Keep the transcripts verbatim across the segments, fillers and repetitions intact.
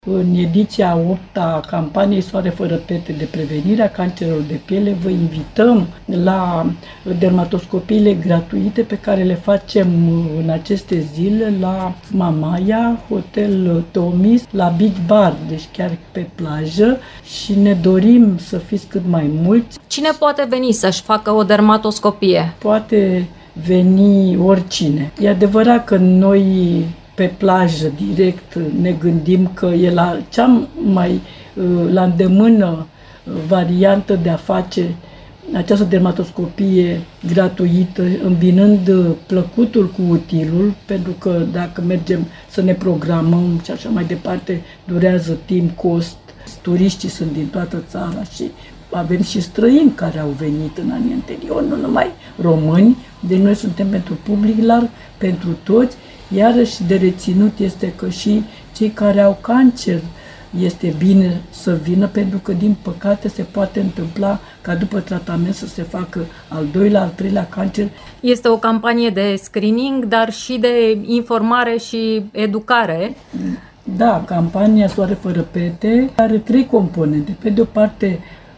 În ediția a opta a campaniei Soare fără pete de prevenire a cancerelor de piele, vă invităm la dermatoscopiile gratuite pe care le facem în aceste zile la Mamaia, Hotel Tomis, la Beach Bar, deci chiar pe plajă, și ne dorim să fiți cât mai mulți. Cine poate veni să-și facă o dermatoscopie? Poate veni oricine. E adevărat că noi pe plajă direct ne gândim că e la cea mai la îndemână variantă de a face această dermatoscopie gratuită, îmbinând plăcutul cu utilul, pentru că dacă mergem să ne programăm și așa mai departe, durează timp, cost. Turiștii sunt din toată țara și avem și străini care au venit în anii anteriori, nu numai români, deci noi suntem pentru public larg, pentru toți. Iarăși de reținut este că și cei care au cancer este bine să vină, pentru că din păcate se poate întâmpla ca după tratament să se facă al doilea, al treilea cancer. Este o campanie de screening, dar și de informare și educare. Da, campania Soare fără pete are trei componente. Pe de o parte,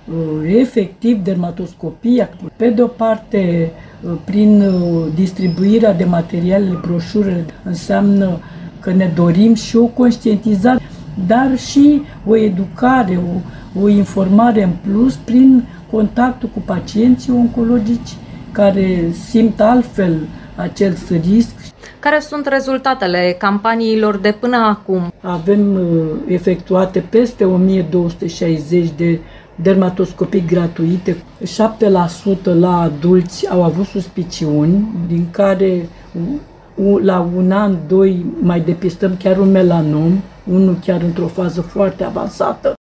efectiv dermatoscopia, pe de o parte prin distribuirea de materiale, broșure, înseamnă că ne dorim și o conștientizare, dar și o educare, o, o informare în plus prin contactul cu pacienții oncologici care simt altfel acel risc. Care sunt rezultatele campaniilor de până acum? Avem efectuate peste o mie două sute șaizeci de dermatoscopii gratuite, șapte la sută la adulți au avut suspiciuni, din care la un an, doi mai depistăm chiar un melanom, unul chiar într-o fază foarte avansată.